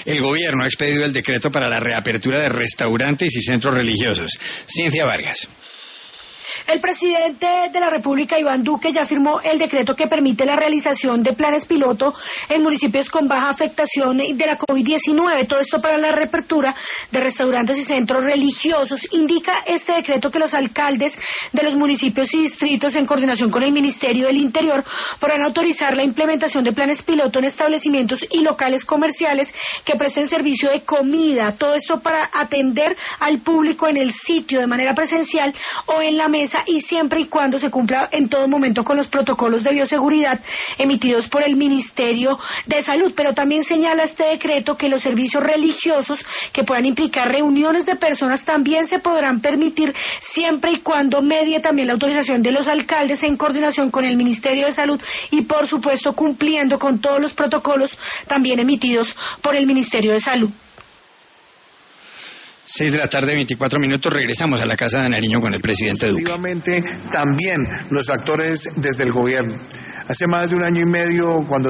El gobierno ha expedido el decreto para la reapertura de restaurantes y centros religiosos. Cintia Vargas. El presidente de la República, Iván Duque, ya firmó el decreto que permite la realización de planes piloto en municipios con baja afectación de la COVID-19. Todo esto para la reapertura de restaurantes y centros religiosos. Indica este decreto que los alcaldes de los municipios y distritos, en coordinación con el Ministerio del Interior, podrán autorizar la implementación de planes piloto en establecimientos y locales comerciales que presten servicio de comida. Todo esto para atender al público en el sitio de manera presencial o en la mesa, y siempre y cuando se cumpla en todo momento con los protocolos de bioseguridad emitidos por el Ministerio de Salud. Pero también señala este decreto que los servicios religiosos que puedan implicar reuniones de personas también se podrán permitir siempre y cuando medie también la autorización de los alcaldes en coordinación con el Ministerio de Salud y, por supuesto, cumpliendo con todos los protocolos también emitidos por el Ministerio de Salud. 6:24 p.m, regresamos a la Casa de Nariño con el presidente Duque. Efectivamente, también los actores desde el gobierno. Hace más de un año y medio, cuando